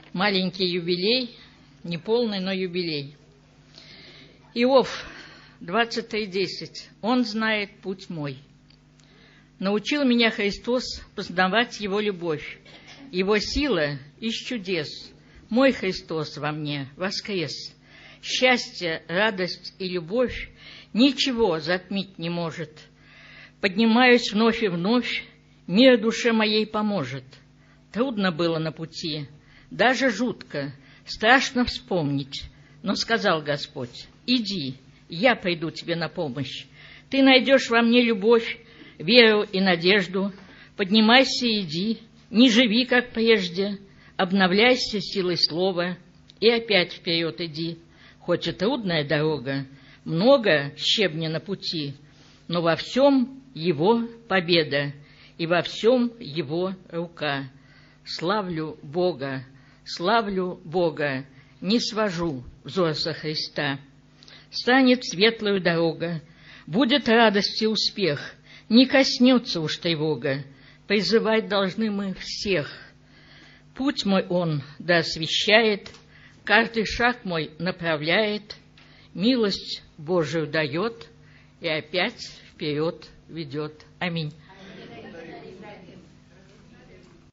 Маленький юбилей, не полный, но юбилей. Иов, 20:10. Он знает путь мой. Научил меня Христос познавать Его любовь. Его сила из чудес. Мой Христос во мне воскрес. Счастье, радость и любовь ничего затмить не может. Поднимаюсь вновь и вновь, мир душе моей поможет. Трудно было на пути, даже жутко, страшно вспомнить. Но сказал Господь: иди, я приду тебе на помощь. Ты найдешь во мне любовь, веру и надежду. Поднимайся и иди, не живи, как прежде, обновляйся силой слова и опять вперед иди. Хоть и трудная дорога, много щебня на пути, но во всем Его победа и во всем Его рука. Славлю Бога, не свожу взор со Христа. Станет светлою дорога, будет радость и успех, не коснется уж тревога, призывать должны мы всех. Путь мой Он да освещает, каждый шаг мой направляет, милость Божию дает и опять вперед ведет. Аминь.